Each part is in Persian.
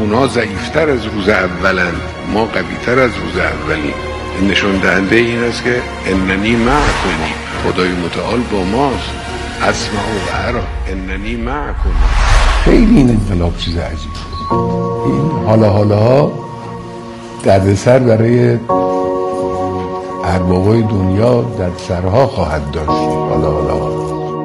اونا ضعیفتر از روز اولن، ما قویتر از روز اولیم. این نشون دهنده این است که اننی معکم، خدای متعال با ماست. اسمع و ارا اننی معکم. خیلی این انقلاب چیز عجیبه. این حالا دردسر برای اربابای دنیا در سرها خواهد داشت. حالا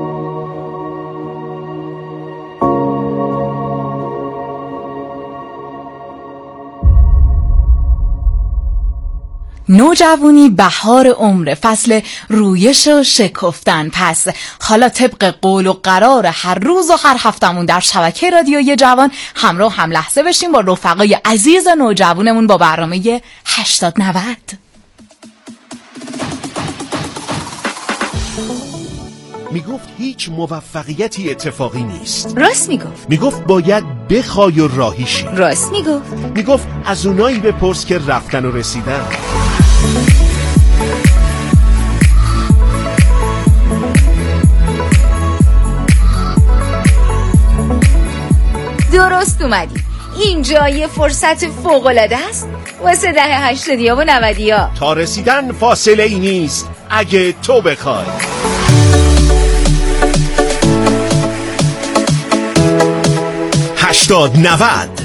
نوجوانی بهار عمر، فصل رویش و شکفتن. پس حالا طبق قول و قرار هر روز و هر هفتمون در شبکه رادیوی جوان همراه هم لحظه بشیم با رفقای عزیز نوجوانمون با برنامه 80-90. میگفت هیچ موفقیتی اتفاقی نیست. راست میگفت. میگفت باید بخوای و راهی شی. راست میگفت. میگفت از اونایی بپرس که رفتن و رسیدن. درست اومدی. اینجا یه فرصت فوق‌العاده است واسه دهه 80 و 90. تا رسیدن فاصله ای نیست اگه تو بخوای. هشتاد 90.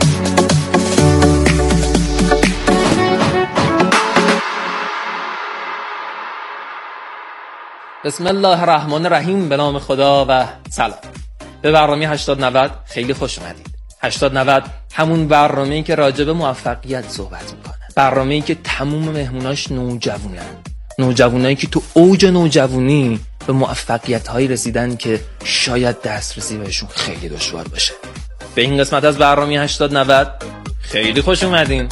بسم الله الرحمن الرحیم. به نام خدا و سلام. به برنامه 80-90 خیلی خوش اومدید. 80-90 همون برنامه‌ای که راجع به موفقیت صحبت میکنه. برنامه‌ای که تموم مهموناش نوجوانایی که تو اوج نوجوانی به موفقیت‌هایی رسیدن که شاید دسترسی بهشون خیلی دشوار باشه. به این قسمت از برنامه 80-90 خیلی خوش اومدین.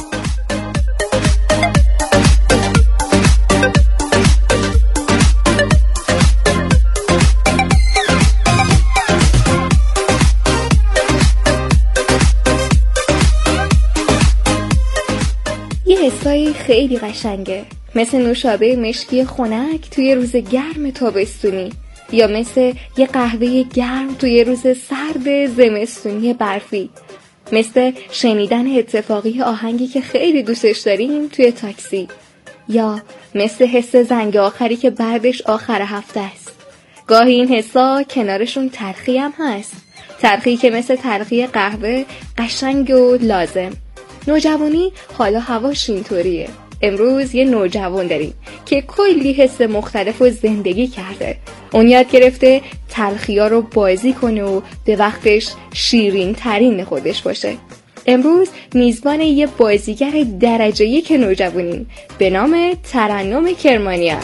یه حسایی خیلی قشنگه، مثل نوشابه مشکی خنک توی روز گرم تابستونی، یا مثل یه قهوه گرم توی روز سرد زمستونی برفی، مثل شنیدن اتفاقی آهنگی که خیلی دوستش داریم توی تاکسی، یا مثل حس زنگ آخری که بعدش آخر هفته است. گاهی این حسا کنارشون تلخی هم هست، تلخی که مثل تلخی قهوه قشنگ و لازم. نوجوانی حالا هواش اینطوریه. امروز یه نوجوان داریم که کلی حس مختلف و زندگی کرده. اون یاد گرفته تلخی‌ها رو بازی کنه و به وقتش شیرین ترین خودش باشه. امروز میزبان یه بازیگر درجه 1 نوجوانیم به نام ترنم کرمانیان.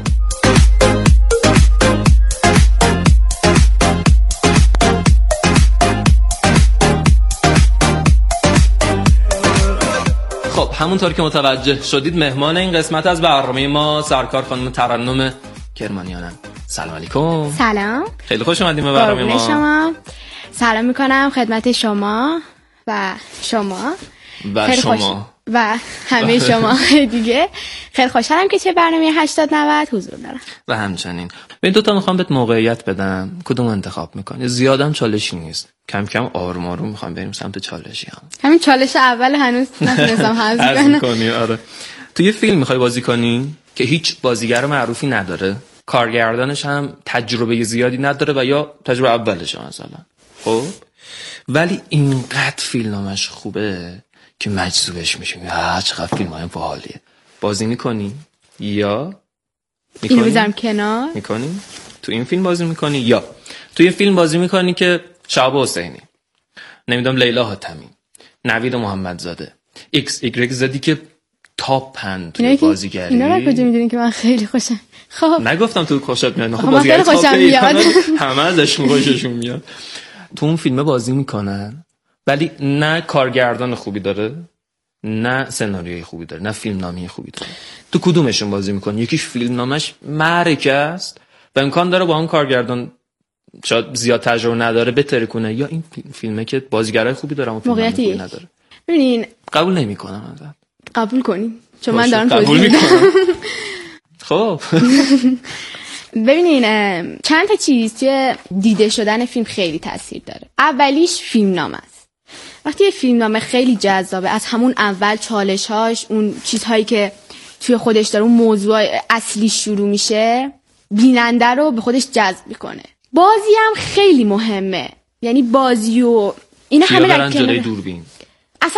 خب همونطور که متوجه شدید مهمان این قسمت از برنامه ما سرکار خانم ترنم کرمانیانن. سلام علیکم. سلام. خیلی خوش اومدیم به برنامه ما. شما. سلام میکنم خدمت شما و همه شما دیگه. خیلی خوشحالم که چه برنامه 80-90 حضور دارم. و همچنین به این دوتا میخوام بهت موقعیت بدم، کدوم انتخاب میکنی؟ زیادم چالشی نیست، کم کم آروم آروم میخوام بریم سمت چالشی هم. همین چالش اول هنوز نتونستم حذف کنم. آره. تو یه فیلم میخوای بازی کنی که هیچ بازیگر معروفی نداره، کارگردانش هم تجربه زیادی نداره و یا تجربه اولشه مثلا، خب ولی اینقدر فیلمنامش خوبه که مجذوبش میشی. چقدر فیلمای باحالیه. بازی میکنی یا اینو بذارم کنار؟ میکنی؟ تو این فیلم بازی میکنی یا تو یه فیلم بازی میکنی که شهاب حسینی، نمیدونم لیلا حاتمی، نوید محمدزاده، ایکس ایگرگ زدی که تاپن توی بازیگری. اینا رو کجا میدونین که من خیلی خوشم؟ خب نگفتم تو خوشت میاد. خب بازیگری خوشم میاد. همه ازشون خوششون میاد. تو اون فیلمه بازی میکنن ولی نه کارگردان خوبی داره، نه سناریوی خوبی داره، نه فیلمنامه خوبی داره. تو کدومشون بازی میکنی؟ یکیش فیلمنامش معرکه است و امکان داره با اون کارگردان شاید زیاد تجربه نداره بهتره کنه، یا این فیلمه که بازیگرای خوبی داره اما فیلمنامه خوبی نداره. ببینین قبول نمیکنم ازت. قبول کنین چون من دارم توضیح میدم. خب ببینین چند تا چیز توی دیده شدن فیلم خیلی تاثیر داره. اولیش فیلمنامه است. وقتی یه فیلمنامه خیلی جذابه، از همون اول چالش‌هاش، اون چیزهایی که توی خودش داره، اون موضوع اصلی شروع میشه، بیننده رو به خودش جذب میکنه. بازی هم خیلی مهمه، یعنی بازی و اینا همه در جلوی دوربین اصلا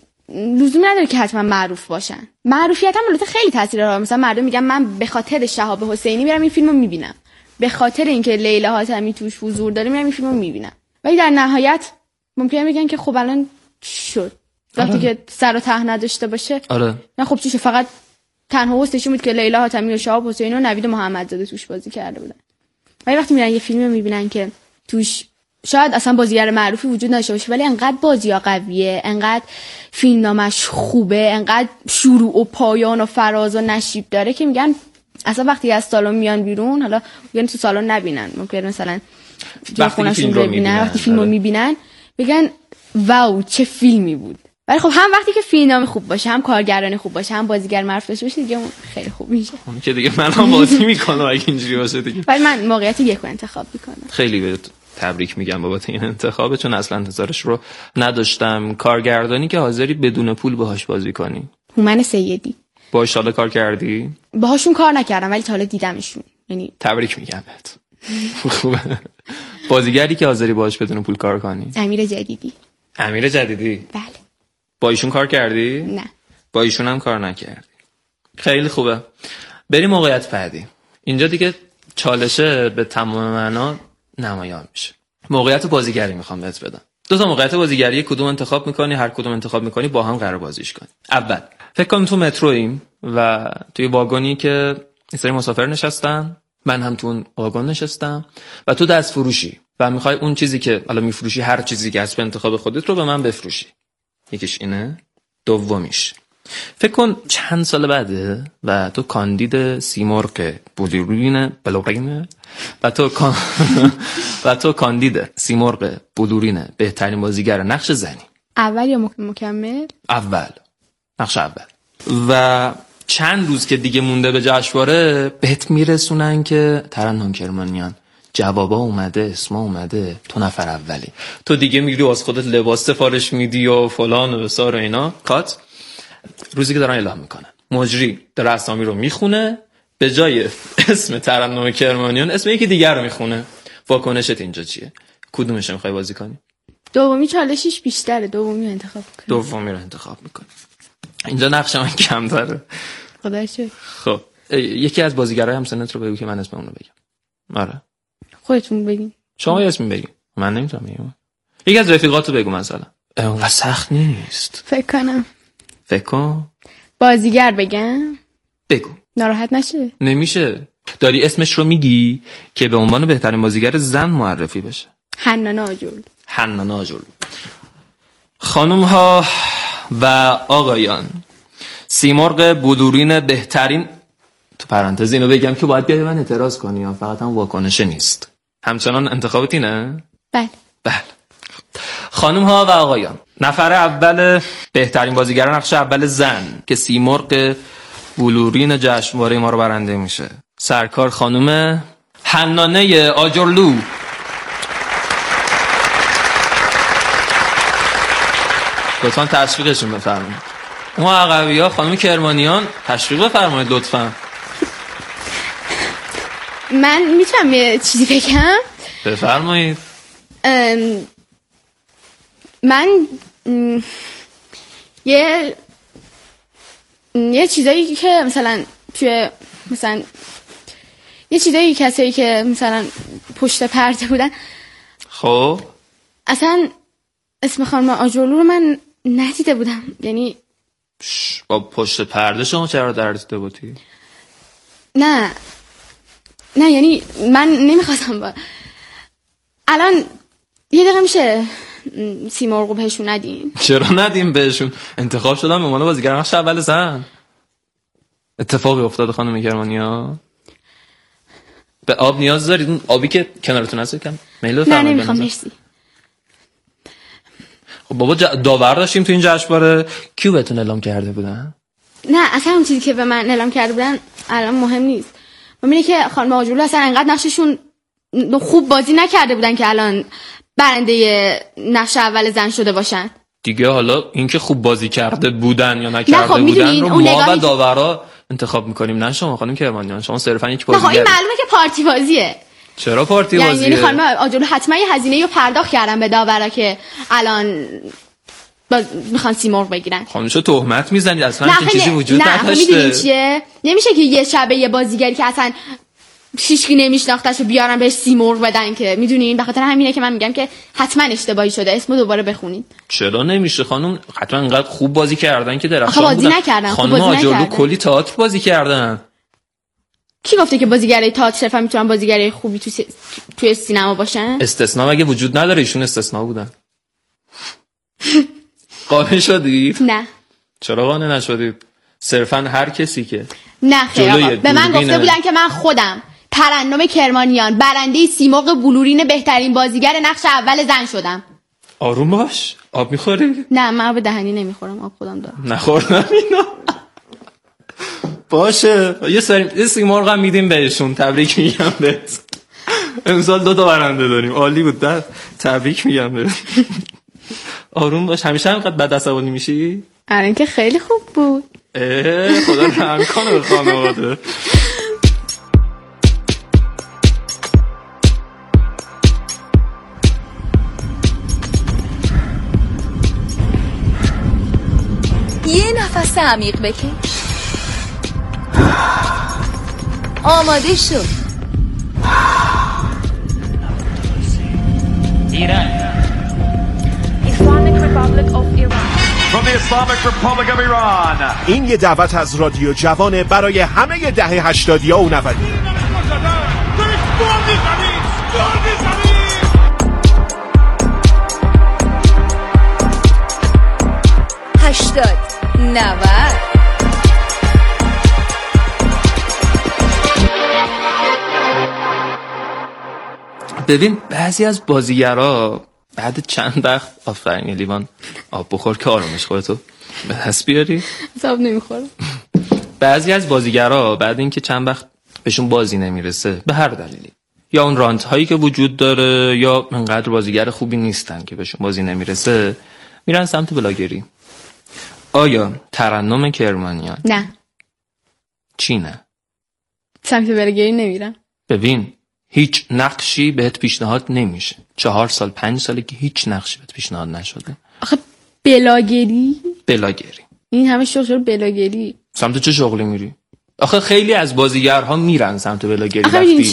لزومی نداره که حتما معروف باشن. معروفیت هم البته خیلی تاثیر داره. مثلا مردم میگن من به خاطر شهاب حسینی میرم این فیلمو میبینم، به خاطر اینکه لیلا حاتمی توش حضور داره میرم این فیلمو میبینم. ولی در نهایت ممکنه بگن که خب الان شد وقتی که سر و ته نداشته باشه. آره. نه خب چیشه، فقط تنها وستش بود که لیلا حاتمی و شهاب حسینی و نوید محمدزاده توش بازی کرده بودن. ولی وقتی میرن یه فیلمی رو میبینن که توش شاید اصلا بازیگر معروفی وجود نداشته باشه ولی انقدر بازی‌ها قویه، انقدر فیلمنامه‌اش خوبه، انقدر شروع و پایان و فراز و نشیب داره که میگن اصلا وقتی از سالن میان بیرون، حالا میگن تو سالن نبینن، ممکنه مثلا جای خونه‌شون رو ببینن، وقتی فیلم رو میبینن بگن واو چه فیلمی بود. ولی خب هم وقتی که فیلمنامه خوب باشه، هم کارگردانی خوب باشه، هم بازیگر معروف باشه دیگه اون خیلی خوب میشه. اون که دیگه منم بازی میکنم اگه اینجوری باشه دیگه. ولی من موقعیت یک رو انتخاب میکنم. خیلی بهت تبریک میگم بابت این انتخاب، چون اصلا انتظارش رو نداشتم. کارگردانی که حاضری بدون پول باهاش بازی کنی. هومن سیدی. باهاش حالا کار کردی؟ باهاشون کار نکردم ولی تا حالا دیدمشون. یعنی تبریک میگم بهت. خوبه. بازیگری که حاضری باهاش بدون پول کار کنی. امیر جدیدی. امیر جدیدی؟ بله. با ایشون کار کردی؟ نه. با ایشون هم کار نکردی. خیلی خوبه. بریم موقعیت بعدی. اینجا دیگه چالشه به تمام معنا نمایان میشه. موقعیت بازیگری میخوام بهت بدم. دو تا موقعیت بازیگری، کدوم انتخاب میکنی؟ هر کدوم انتخاب میکنی با هم قرار بازیش کنی. اول فکر کنم تو مترویم و توی واگنی که این سری مسافر نشستن، من هم تو اون واگن نشستم و تو دست فروشی و میخوای اون چیزی که حالا میفروشی، هر چیزی که از انتخاب خودت رو به من بفروشی. یکیش اینه. دومیش فکر کن چند سال بعده و تو کاندید سیمرغ بلورین بلورین و تو کاندید سیمرغ بلورین بهترین بازیگر نقش زنی. اول یا مکمل؟ اول. نقش اول. و چند روز که دیگه مونده به جشنواره بهت میرسونن که ترنم کرمانیان جوابا اومده، اسما اومده، تو نفر اولی. تو دیگه میگیری از خودت لباس سفارش میدی و فلان و بسار و اینا. کات روزی که دارن اعلام میکنن، مجری در اسامی رو میخونه، به جای اسم ترنم کرمانیان اسم یکی دیگر رو میخونه. واکنشت اینجا چیه؟ کدومش میخوای بازی کنی؟ دومی چالشش بیشتره، دومی رو انتخاب کنی. دومی رو انتخاب میکنی. اینجا نقش من کم داره. خدا شکر. خب یکی از بازیگرای همسنت رو بگو که من اسم اون رو بگم. آره. خودتون بگین. شما یه اسم بگین. من نمیتونم بگم. یکی از رفیقاتو بگو مثلا. اونقدر سخت نیست. فکر کنم. فکر کن. بازیگر بگم؟ بگو. ناراحت نشه. نمیشه. داری اسمش رو میگی که به عنوان بهترین بازیگر زن معرفی بشه. حنان آجرلو. حنان آجرلو. خانم ها و آقایان، سیمرغ بلورین بهترین، تو پرانتز اینو بگم که باید بیای من اعتراض کنی یا فقط هم واکنش نیست. همچنان انتخابت اینه؟ بله. بله. خانم ها و آقایان، نفر اول بهترین بازیگر نقش اول زن که سیمرغ بلورین جشنواره ما رو برنده میشه، سرکار خانم حنانه آجرلو. لطفا تشویقشون بفرمایید. ما عقبی‌ها خانم کرمانیان تشویق بفرمایید لطفا. من میتونم یه چیزی بگم؟ بفرمایید. من یه چیزایی که مثلا توی مثلا یه چیزایی کسایی که مثلا پشت پرده بودن، خب اصلا اسم خانم آجرلو رو من ندیده بودم. یعنی با پشت پرده شما چرا در دیده بودی؟ نه یعنی من نمیخواستم الان یه دقیقه میشه سیمرغو بهشون ندیم؟ چرا ندیم بهشون؟ انتخاب شدن به عنوان بازیگر نقش اول زن. اتفاقی افتاده خانم کرمانیان؟ به آب نیاز دارید؟ اون آبی که کنارتون هست کم میل بفرمایید. نه نمیخوام، مرسی. خب بابا داور داشتیم تو این جشنواره، کیو بهتون اعلام کرده بودن؟ نه اصلا اون چیزی که به من اعلام کرده بودن الان مهم نیست. مهمه که خانم آجرلو اصلا انقدر نقششون خوب بازی نکرده بودن که الان برنده نقش اول زن شده باشن. دیگه حالا اینکه خوب بازی کرده بودن یا نکرده خب بودن رو ما و داورا انتخاب میکنیم، نه شما خانم کرمانیان. شما صرفا یک بازیگر. نه این معلومه که پارتی بازیه. چرا پارتی بازیه؟ یعنی خانم آجرلو حتما یه هزینه رو پرداخت کردن به داورا که الان میخوان سیمرغ بگیرن. خانم چه تهمت میزنید؟ اصلا این چیزی وجود نداشته. نه میدونی چیه؟ نمیشه که یه شبه یه بازیگری که اصلا شیشکی نمیشناختش رو بیارن بهش سیمرغ بدن، که میدونین. به خاطر همینه که من میگم که حتما اشتباهی شده. اسمو دوباره بخونید. چرا نمیشه خانم؟ حتما انقدر خوب بازی کردن که درخشان بازی بودن. نکردن. خانم آجرلو کلی تئاتر بازی کردن. کی گفته که بازیگرای تئاتر صرفا میتونن بازیگرای خوبی توی سینما باشن؟ استثنا مگه وجود نداره؟ ایشون استثنا بودن. قانع شدید؟ نه. چرا قانع نشدید؟ صرفا هر کسی که نه خیر آقا، به من گفته بودن که من خودم ترنم کرمانیان برنده سیمرغ بلورین بهترین بازیگر نقش اول زن شدم. آروم باش. آب میخوری؟ نه من آب دهنی نمیخورم، آب خودم دارم. نخوردم اینا. باشه یه سیمرغ هم میدیم بهشون. تبریک میگم بهت. امسال 2 تا برنده داریم. عالی بود. تبریک میگم بهت. آروم باش. همیشه همینقدر بد عصبانی میشی؟ الان که خیلی خوب بود. خدا رحم کنه به خانواده. یه نفس عمیق بکش. آماده شد. ایران. Islamic Republic of Iran. From the Islamic Republic of Iran. این یه دعوت از رادیو جوانه برای همه دهه 80 و 90. 80 90. ببین بعضی از بازیگرا بعد چند وقت آفرین لیوان آب بخور که آرامش خودتو به دست بیاری. آب نمیخورم. بعضی از بازیگرا بعد اینکه چند وقت بهشون بازی نمیرسه به هر دلیلی، یا اون رانت هایی که وجود داره یا انقدر بازیگر خوبی نیستن که بهشون بازی نمیرسه، میرن سمت بلاگری. آیا ترنم کرمانیان نه چی نه؟ سمت بلاگری نمیرم. ببین هیچ نقشی بهت پیشنهاد نمیشه. 4 سال 5 ساله که هیچ نقشی بهت پیشنهاد نشده. آخه بلاگری این همه شغل بلاگری. سمت چه شغلی میری؟ آخه خیلی از بازیگرها میرن سمت بلاگری.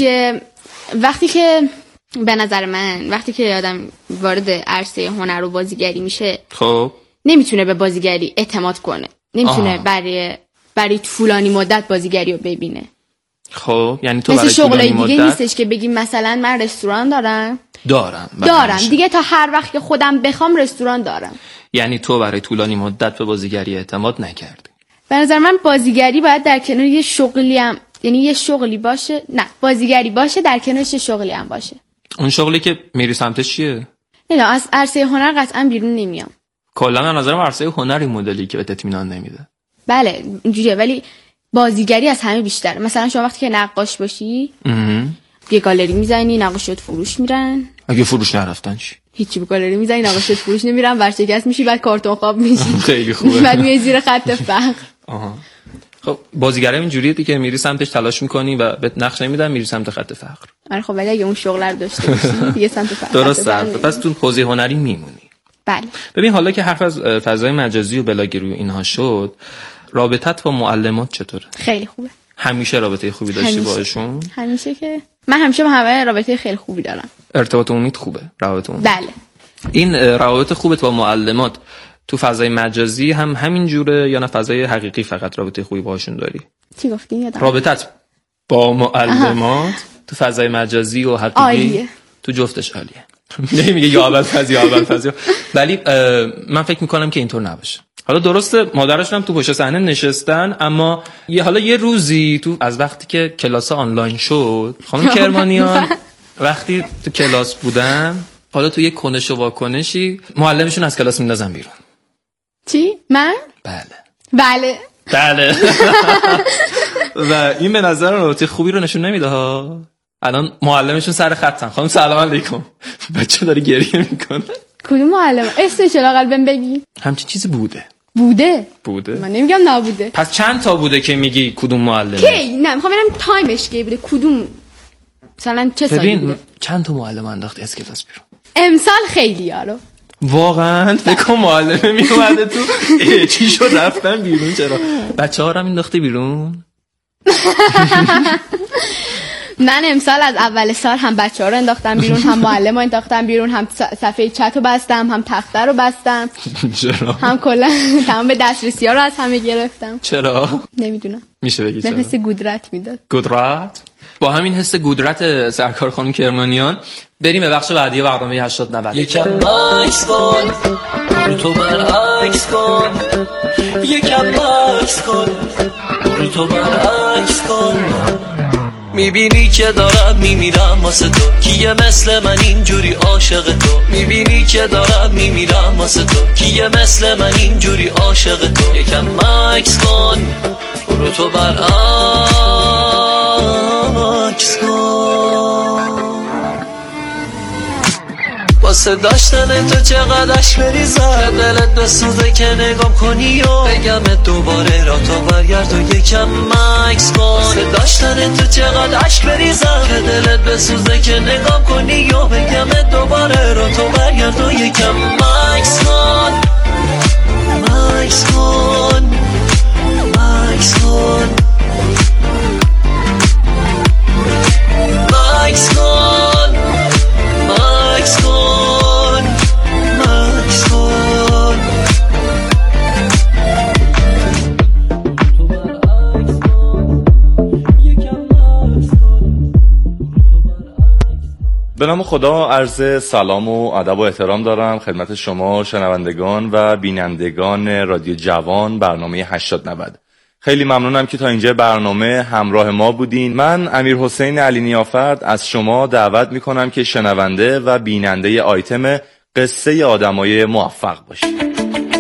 وقتی که به نظر من وقتی که آدم وارد عرصه هنر و بازیگری میشه، خب نمیتونه به بازیگری اعتماد کنه. نمیتونه برای طولانی مدت بازیگری رو ببینه. خب یعنی تو برای طولانی مدت دیگه نیستش که بگیم مثلا من رستوران دارم دیگه تا هر وقت که خودم بخوام رستوران دارم. یعنی تو برای طولانی مدت به بازیگری اعتماد نکردی. به نظر من بازیگری باید در کنار یه شغلی هم، یعنی یه شغلی باشه، نه بازیگری باشه در کنارش شغلی هم باشه. اون شغلی که میری سمتش چیه؟ نه از عرصه هنر قطعا بیرون نمیام. کلا من نظرم عرصه هنری مدلی که بهت اطمینان نمیده. بله اینجوریه، ولی بازیگری از همه بیشتره. مثلا شما وقتی که نقاش باشی یه گالری میزنی، نقاشات فروش میرن. اگه فروش نرفتن چی؟ هیچی، به گالری میزنی، نقاشات فروش نمیرن، ورشکست میشی، بعد کارتون خواب میشی. خیلی خوبه. بعد میای زیر خط فقر. خب بازیگری اینجوریه دیگه، میری سمتش تلاش میکنی و بهت نقش نمیدن، میری سمت خط فقر. آره خب ولی اگه اون شغل رو داشته باشی دیگه سمت فقر. درسته. پس تو حوزه هنری میمونی. بله. ببین حالا که حرف از فضای مجازی و بلاگری و اینها شد، رابطت با معلمات چطوره؟ خیلی خوبه. همیشه رابطه خوبی داشتی باهاشون؟ همیشه که من همیشه با همه رابطه خیلی خوبی دارم. ارتباط عمومی خوبه، روابط عمومی. بله. این روابط خوبت با معلمات تو فضای مجازی هم همین جوره یا نه فضای حقیقی فقط رابطه خوبی باهاشون داری؟ چی گفتی؟ یادم رابطت با معلمات تو فضای مجازی و حقیقی عالیه. تو جفتش عالیه. نمیگه یا اول فضی ولی من فکر میکنم که اینطور نباشه. حالا درسته مادرشون هم تو پشت صحنه نشستن، اما یه روزی تو از وقتی که کلاس آنلاین شد، خانم کرمانیان وقتی تو کلاس بودن، حالا تو یه کنش و واکنشی معلمشون از کلاس میندازن بیرون. چی؟ من؟ بله. و این به نظر رابطه خوبی رو نشون نمیده ها. الان معلمشون سر خطن. خانم سلام علیکم. بچه داره گریه میکنه. کدوم معلم؟ اسمش لااقل بهم بگی. همچین چیزی بوده. من نمیگم نبوده. پس چند تا بوده که میگی کدوم معلمه؟ کی؟ نه میخوام ببینم تایمش کی بوده، کدوم مثلا چه سالی بوده. چند تا معلم انداخت از کلاس بیرون؟ امسال خیلی یارو. واقعا فکر معلمه میومده تو چی شد رفتن بیرون؟ چرا بچه‌ها رو انداختی بیرون؟ من امسال از اول سال هم بچه‌ها رو انداختم بیرون، هم معلم رو انداختم بیرون، هم صفحه چت رو بستم، هم تخته رو بستم. چرا؟ هم کلا تمام دسترسی‌ها رو از همه گرفتم. چرا؟ نمیدونم. میشه بگی چرا؟ حس قدرت میداد. قدرت؟ با همین حس قدرت سرکار خانم کرمانیان بریم به بخش بعدی برنامه 80-90. یکم مکس کن برو تو برعکس کن، یکم مکس کن برو تو برعکس کن. میبینی که دارم میمیرم واسه تو، کیه مثل من اینجوری عاشق تو؟ میبینی که دارم میمیرم واسه تو، کیه مثل من اینجوری عاشق تو؟ یکم مکس کن برو تو برعکس کن. واسه داشتن تو چقدر عشق بریزم، دلت بسوزه که نگام کنی و بگم دوباره را تو برگرد و یکم مکس کن. واسه داشتن تو چقدر عشق بریزم، دلت بسوزه که نگام کنی و بگم دوباره را تو برگرد و یکم مکس کن. مکس کن مکس کن مکس کن مکس کن مکس کن. به نام خدا عرض سلام و ادب و احترام دارم خدمت شما شنوندگان و بینندگان رادیو جوان برنامه 80-90. خیلی ممنونم که تا اینجا برنامه همراه ما بودین. من امیرحسین علی نیافرد از شما دعوت میکنم که شنونده و بیننده آیتم قصه آدمای موفق باشید.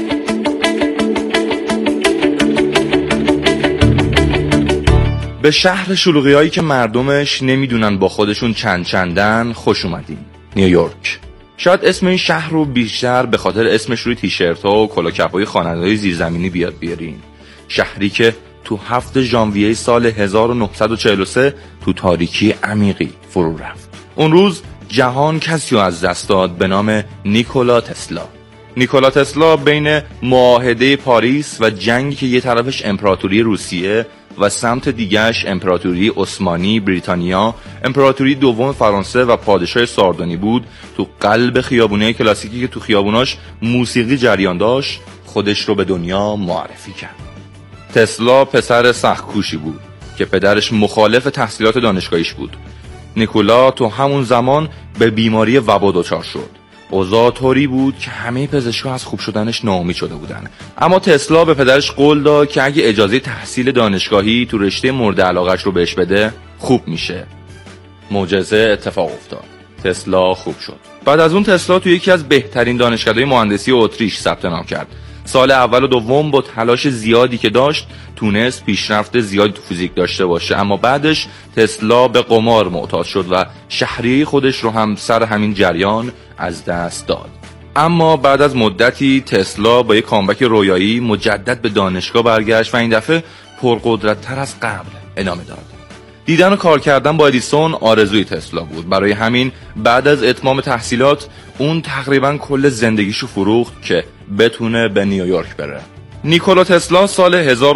به شهر شلوغی‌هایی که مردمش نمیدونن با خودشون چندن خوش اومدین. نیویورک. شاید اسم این شهر رو بیشتر به خاطر اسمش روی تیشرت‌ها و کلاهکپ‌های خواننده‌های زیرزمینی بیاد بیارین. شهری که تو 7 ژانویه سال 1943 تو تاریکی عمیقی فرو رفت. اون روز جهان کسی رو از دست داد به نام نیکولا تسلا. نیکولا تسلا بین معاهده پاریس و جنگی که یه طرفش امپراتوری روسیه و سمت دیگرش امپراتوری عثمانی بریتانیا، امپراتوری دوم فرانسه و پادشاه ساردونی بود، تو قلب خیابونه کلاسیکی که تو خیابوناش موسیقی جریان داشت خودش رو به دنیا معرفی کرد. تسلا پسر سخت‌کوشی بود که پدرش مخالف تحصیلات دانشگاهیش بود. نیکولا تو همون زمان به بیماری وبا دچار شد. اوضاع طوری بود که همه پزشکا از خوب شدنش ناامید شده بودن. اما تسلا به پدرش قول داد که اگه اجازه تحصیل دانشگاهی تو رشته مورد علاقه‌اش رو بهش بده خوب میشه. معجزه اتفاق افتاد. تسلا خوب شد. بعد از اون تسلا تو یکی از بهترین دانشکده‌های مهندسی اتریش ثبت نام کرد. سال اول و دوم با تلاش زیادی که داشت تونست پیشرفت زیادی تو فیزیک داشته باشه، اما بعدش تسلا به قمار معتاد شد و شهریه خودش رو هم سر همین جریان از دست داد. اما بعد از مدتی تسلا با یک کامبک رویایی مجدد به دانشگاه برگشت و این دفعه پرقدرت‌تر از قبل ادامه داد. دیدن و کار کردن با ادیسون آرزوی تسلا بود. برای همین بعد از اتمام تحصیلات اون تقریبا کل زندگیشو فروخت که بتونه به نیویورک بره. نیکولا تسلا سال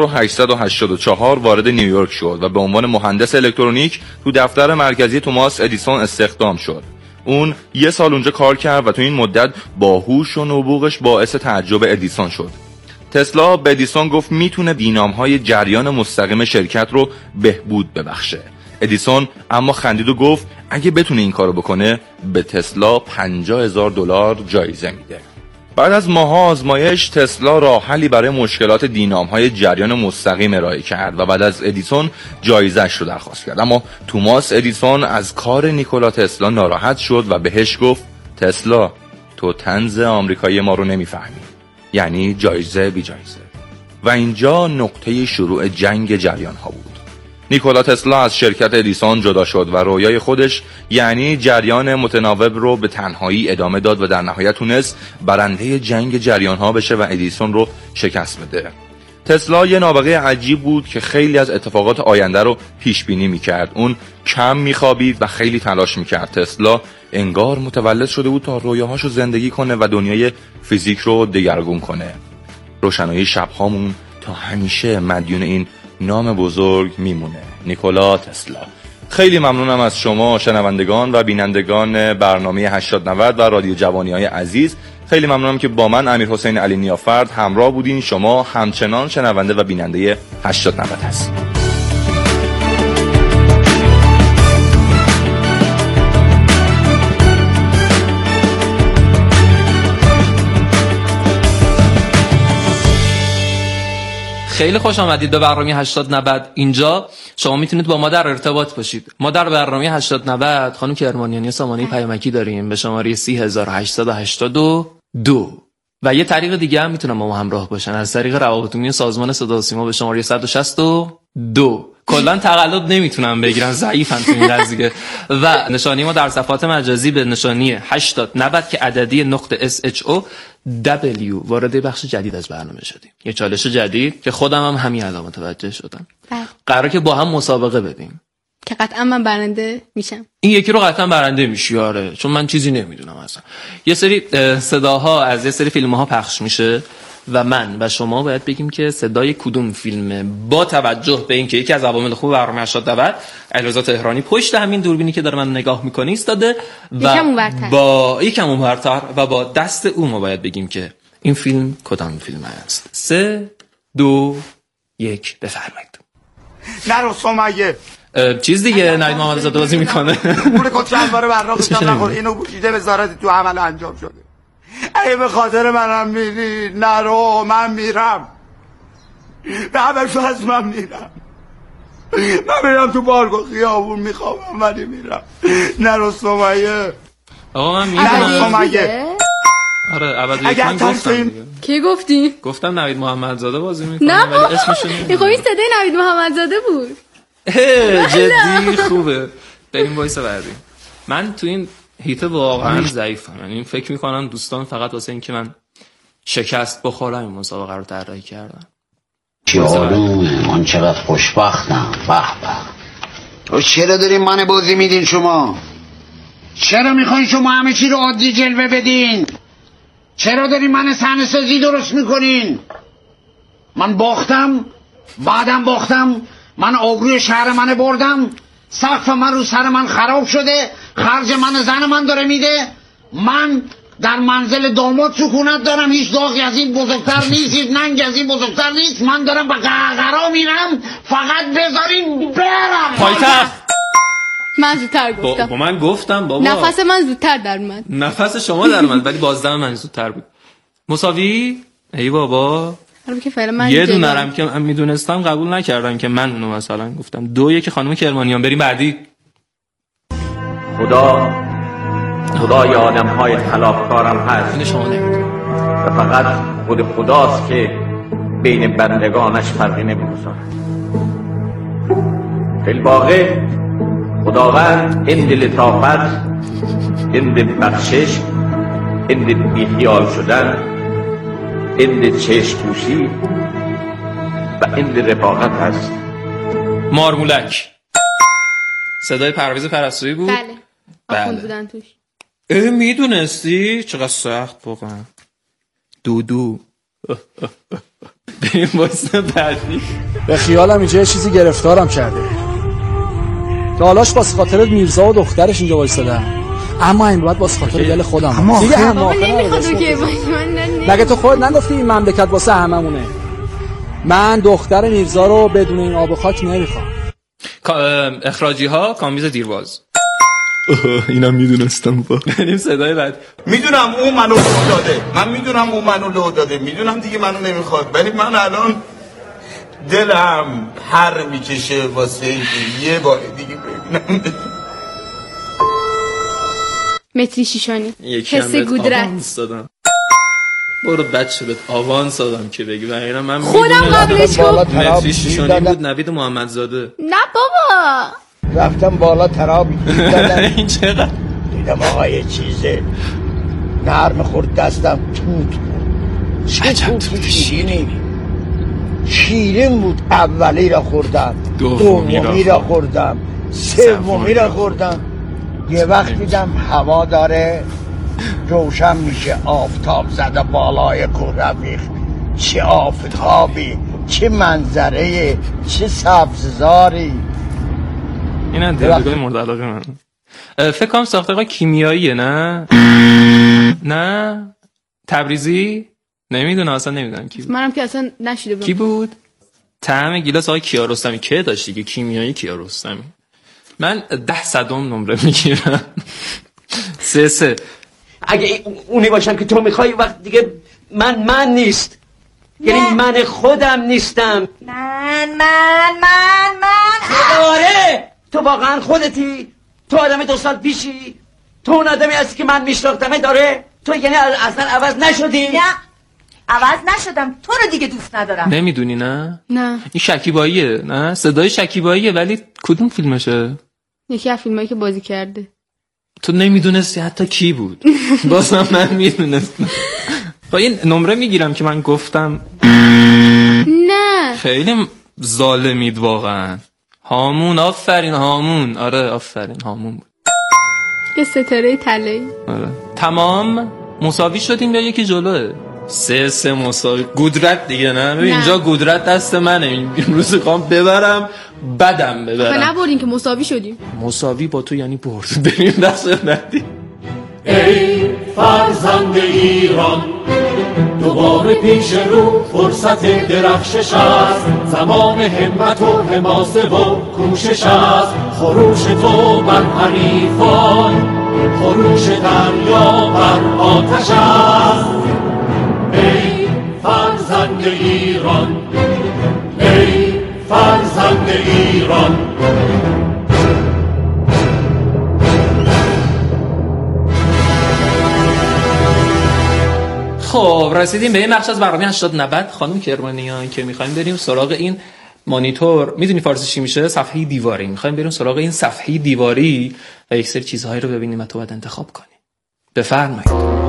1884 وارد نیویورک شد و به عنوان مهندس الکترونیک تو دفتر مرکزی توماس ادیسون استخدام شد. اون یه سال اونجا کار کرد و تو این مدت با هوش و نبوغش باعث تعجب ادیسون شد. تسلا به ادیسون گفت میتونه دینام‌های جریان مستقیم شرکت رو بهبود ببخشه. ادیسون اما خندید و گفت اگه بتونه این کارو بکنه به تسلا $50,000 جایزه میده. بعد از ماها آزمایش تسلا راه حلی برای مشکلات دینام‌های جریان مستقیم ارائه کرد و بعد از ادیسون جایزه‌اش رو درخواست کرد. اما توماس ادیسون از کار نیکولا تسلا ناراحت شد و بهش گفت تسلا تو طنز آمریکایی ما رو نمیفهمی، یعنی جایزه بی جایزه. و اینجا نقطه شروع جنگ جریان ها بود. نیکولا تسلا از شرکت ادیسون جدا شد و رویای خودش یعنی جریان متناوب رو به تنهایی ادامه داد و در نهایت تونست برنده جنگ جریان‌ها بشه و ادیسون رو شکست بده. تسلا یه نابغه عجیب بود که خیلی از اتفاقات آینده رو پیش بینی می‌کرد. اون کم می‌خوابید و خیلی تلاش می‌کرد. تسلا انگار متولد شده بود تا رویاهاشو زندگی کنه و دنیای فیزیک رو دگرگون کنه. روشنایی شب‌هامون تا همیشه مدیون این نام بزرگ میمونه، نیکولا تسلا. خیلی ممنونم از شما شنوندگان و بینندگان برنامه 8090 و رادیو جوانی‌های عزیز. خیلی ممنونم که با من امیرحسین علی نیافرد همراه بودین. شما همچنان شنونده و بیننده 8090 هستید. خیلی خوش آمدید به برنامه 8090. اینجا شما میتونید با ما در ارتباط باشید. ما در برنامه 8090 خانم کرمانیانی سامانه پیامکی داریم به شماره 3882 و یه طریق دیگه هم میتونن با ما همراه باشن از طریق روابط عمومی سازمان صدا و سیما به شماره 162. کلا تقلب نمیتونن بگیرن، ضعیفن تو این قضیه. و نشانی ما در صفحات مجازی به نشانی 8090 که عددی .SHOW وارد بخش جدید از برنامه شدیم. یه چالش جدید که خودم هم همین الان متوجه شدم. قراره که با هم مسابقه بدیم که قطعا من برنده میشم. این یکی رو قطعا برنده میشی. آره، چون من چیزی نمیدونم اصلا. یه سری صداها از یه سری فیلم‌ها پخش میشه و من و شما باید بگیم که صدای کدوم فیلمه، با توجه به اینکه یکی از عوامل خوب برنامه 8090 علیرضا تهرانی پشت همین دوربینی که داره من نگاه میکنه ایستاده و با یکم اونورتر و با دست او ما باید بگیم که این فیلم کدام فیلم است. 3 2 1 بفرمایید. نرو سمیه چیز دیگه نوید محمدزاده بازی میکنه. پول کچل باره براقشم نخور، اینو بوشیده وزارت تو عمل انجام شده. اگه به خاطر منم میری نرو، من میرم به همش از من میرم تو بارک و خیابون میخوام ولی میرم. نرو سمیه. آقا من میرم سمیه. آره اول من گفتم. کی گفتی؟ گفتم نوید محمدزاده بازی میکنه ولی اسمش نمیدونم. خب این صدای نوید محمدزاده بود. جدی خوبه. بریم وایس بعدی. من تو این هیت واقعا ضعیفم، یعنی فکر میکنم دوستان فقط واسه اینکه من شکست بخورم این مسابقه رو طراحی کردن. چه آرومه، من چقدر خوشبختم. به به. چرا دارین من بازی میدین شما؟ چرا میخواین شما همه چی رو عادی جلوه بدین؟ چرا دارین من صحنه سازی درست میکنین؟ من باختم، بعدم باختم، من آبروی شهر من بردم، سقف من رو سر من خراب شده، خرج من زن من داره میده، من در منزل داماد سکونت دارم، هیچ داغی از این بزرگتر نیست، هیچ ننگ از این بزرگتر نیست، من دارم به قهقرا میرم، فقط بذارین برم. پایتخت. من زودتر گفتم. با من گفتم بابا. نفس من زودتر در اومد. نفس شما در اومد ولی بازدم من زودتر بود. مساوی؟ ای بابا. که فعلا من یه دونه نرم که من میدونستم قبول نکردم که من اونو مثلا گفتم 2-1 خانم کرمانیان. بریم بعدی. خدای آدم‌های خلافکارم هست. این شما نمیدونم. و فقط خود خداست که بین بندگانش فرقی نمی‌گذارد. فی الواقع خداوند هند لطافت، هند بخشش، هند بیخیال شدن، هند چشم پوشی و هند رفاقت هست. مارمولک. صدای پرویز پرستویی بود. بله. آخوند بودن توش. میدونستی؟ چقدر سخت واقعا. دودو. بریم واسه بعدی. به خیالم اینجا یه چیزی گرفتارم کرده. حالاش واسه خاطر میرزا و دخترش اینجا وایسادم، اما این باید واسه خاطر دل خودم. دیگه بابا نمیخواد که مگه تو خودت نگفتی این مملکت واسه هممونه؟ من دختر میرزا رو بدون این آب و خاک نمیخوام. اخراجی ها کامیز دیرباز. اینم میدونستم. بریم صدای بعد. میدونم اون منو لو داده، من میدونم اون منو لو داده، میدونم دیگه منو نمیخواد، ولی من الان دلم پر میکشه واسه اینکه یه بار دیگه ببینم. متری شیشانی، حس گودرت. برو بچه بهت آوانس دادم که بگی و اینا من خودم قبلش گفت متری شیشانی بود نوید محمدزاده. نه بابا رفتم بالا ترابی دیدم این چقدر دیدم آقا یه چیزه نرم خورد دستم توت بود. چه توت شیرینی شیرین بود. اولی را خوردم دومی را خوردم سومی را خوردم. یه وقت دیدم هوا داره روشن میشه آفتاب زده بالای کوه رفیق. چه آفتابی چه منظره چه سبززاری. این هم دیالوگای مورد علاقه من. فکر کنم ساختگاه کیمیاییه نه؟ نه تبریزی؟ نمیدونم اصلا نمیدونم کی بود. منم که اصلا نشیده بودم. کی بود؟ طعم گیلاس آقای کیارستمی که داشت دیگه کیمیایی کیارستمی. من 10 نمره میگیرم. 3 اگه اونی باشم که تو میخوای وقت دیگه من نیست. یعنی من خودم نیستم. من آره تو واقعا خودتی. تو آدم 2 سال پیشی. تو اون آدمی هستی که من میشناختمه داره. تو یعنی اصلا عوض نشدی. نه عوض نشدم. تو رو دیگه دوست ندارم. نمیدونی نه؟ نه این شکیباییه نه؟ صدای شکیباییه ولی کدوم فیلمشه؟ یکی از فیلمایی که بازی کرده. تو نمیدونستی حتی کی بود. بازم من میدونستم. با این نمره میگیرم که من گفتم نه خیلی ظالمید واقعا. هامون آفرین هامون. آره آفرین هامون بود. یه ستاره طلایی. آره تمام مساوی شدیم یا یکی جلوه؟ 3 مساوی. قدرت دیگه نه؟ ببین اینجا قدرت دست منه. این روز قام ببرم بدم ببرم. خب نبردین که مساوی شدیم. مساوی با تو یعنی برد. بریم دست ندی. ای فرزند ایران دوباره پیش رو فرصت درخشش است. زمان همت و حماسه و کوشش است. خروش تو بر حریفان خروش دریا بر آتش است. ای فرزند ایران ای فرزند ایران. خب رسیدیم به این بخش از برنامه 80-90 خانم کرمانیان که میخوایم بریم سراغ این مانیتور. میدونی فارسی چی میشه؟ صفحه دیواری. میخوایم بریم سراغ این صفحه دیواری و یک سری چیزهایی رو ببینیم و تو باید انتخاب کنی. بفرمایید.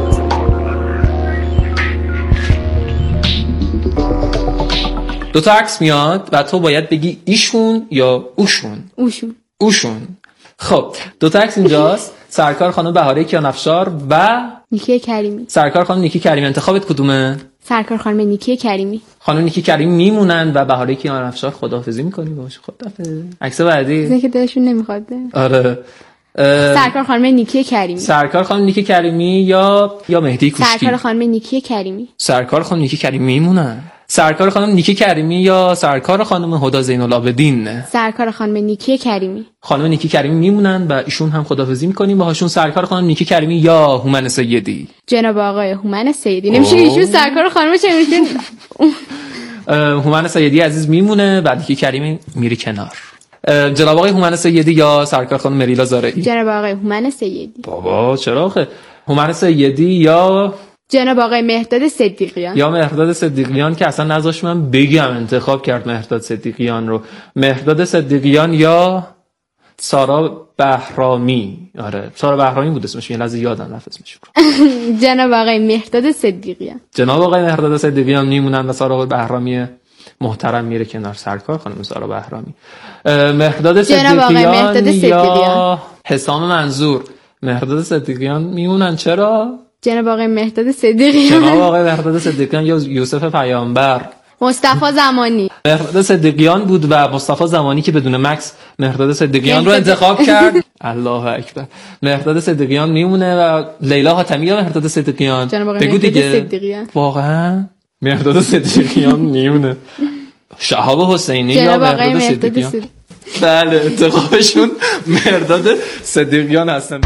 دو تا عکس میاد و تو باید بگی ایشون یا اوشون. اوشون. خب دو تا عکس اینجاست. سرکار خانم بهاره کیانفشار و نیکی کریمی. سرکار خانم نیکی کریمی. انتخابت کدومه؟ سرکار خانم نیکی کریمی. خانم نیکی کریمی میمونن و بهاره کیانفشار خداحافظی میکنی باشه. خداحافظ. عکس بعدی. چیزی که دلشون نمیخواد. آره. سرکار خانم نیکی کریمی. سرکار خانم نیکی کریمی یا مهدی کوشکی. سرکار خانم نیکی کریمی. سرکار خانم نیکی کریمی میمونن. سرکار خانم نیکی کریمی یا سرکار خانم هدی زین‌العابدین. سرکار خانم نیکی کریمی. خانم نیکی کریمی میمونن و ایشون هم خداحافظی میکنیم باهاشون. سرکار خانم نیکی کریمی یا هومن سیدی. جناب آقای هومن سیدی. نمیشه ایشون سرکار خانم چه میشین؟ هومن سیدی عزیز میمونه بعد نیکی کریمی میری کنار. جناب آقای هومن سیدی یا سرکار خانم مریلا زارعی. جناب آقای هومن سیدی. بابا چرا آخه؟ هومن سیدی یا جناب آقای مهرداد صدیقیان. یا مهرداد صدیقیان که اصلا نذاشت من بگم انتخاب کرد مهرداد صدیقیان رو. مهرداد صدیقیان یا سارا بهرامی. آره سارا بهرامی بود اسمش. یه لحظه یادم رفت اسمش رو. جناب آقای مهرداد صدیقیان. جناب آقای مهرداد صدیقیان میمونن و سارا بهرامی محترم میره کنار. سرکار خانم سارا بهرامی. مهرداد صدیقیان یا حسام منظور. مهرداد صدیقیان میمونن. چرا؟ جناب آقای مهرداد صدیقیان. جناب آقای مهرداد صدیقیان یا یوسف پیامبر. مصطفی زمانی. مهرداد صدیقیان بود و مصطفی زمانی که بدون مکس مهرداد صدیقیان رو انتخاب کرد. الله اکبر. مهرداد صدیقیان میمونه و لیلا حاتمی یا مهرداد صدیقیان. بگو دیگه. واقعا مهرداد صدیقیان میمونه. شهاب حسینی یا مهرداد صدیقیان. بله انتخابشون مهرداد صدیقیان هستن.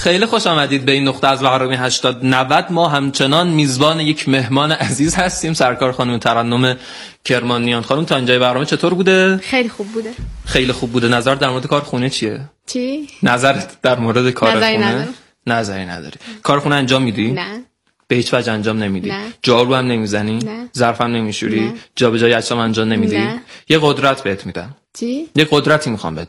خیلی خوش آمدید به این نقطه از برنامه 80-90. ما همچنان میزبان یک مهمان عزیز هستیم، سرکار خانم ترنم کرمانیان. خانم تا اینجای برنامه چطور بوده؟ خیلی خوب بوده. خیلی خوب بوده. نظر در مورد کارخونه چیه؟ چی؟ نظرت در مورد کارخونه؟ نظری نداری. کارخونه انجام میدی؟ نه. به هیچ وجه انجام نمیدی؟ نه. جارو هم نمیزنی؟ نه. ظرف هم نمیشوری؟ نه. جابجایی اجسام انجام نمیدی؟ نه. یه قدرت بهت میدم. چی؟ یه قدرتی میخوام بهت